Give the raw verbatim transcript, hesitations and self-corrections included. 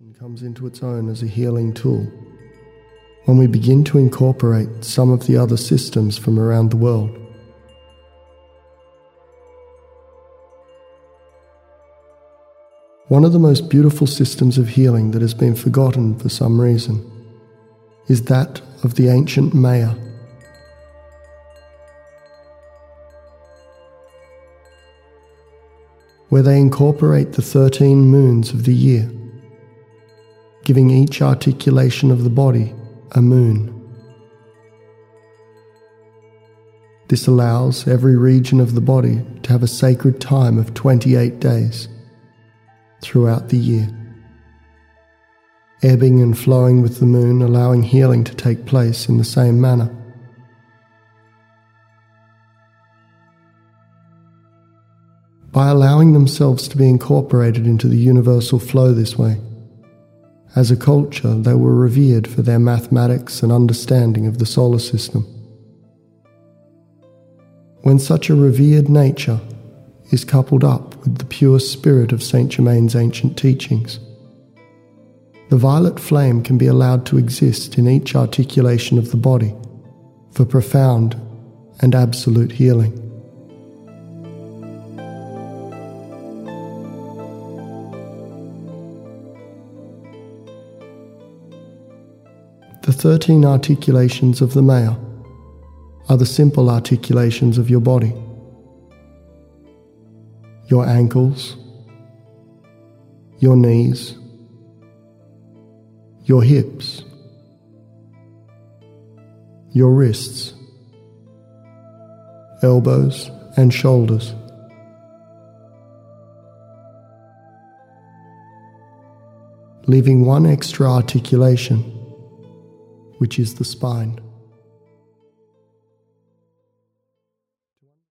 Comes into its own as a healing tool when we begin to incorporate some of the other systems from around the world. One of the most beautiful systems of healing that has been forgotten for some reason is that of the ancient Maya. Where they incorporate the thirteen moons of the year, giving each articulation of the body a moon. This allows every region of the body to have a sacred time of twenty-eight days throughout the year, ebbing and flowing with the moon, allowing healing to take place in the same manner. By allowing themselves to be incorporated into the universal flow this way, as a culture, they were revered for their mathematics and understanding of the solar system. When such a revered nature is coupled up with the pure spirit of Saint Germain's ancient teachings, the violet flame can be allowed to exist in each articulation of the body for profound and absolute healing. The thirteen articulations of the Maya are the simple articulations of your body. Your ankles, your knees, your hips, your wrists, elbows and shoulders. Leaving one extra articulation, which is the spine.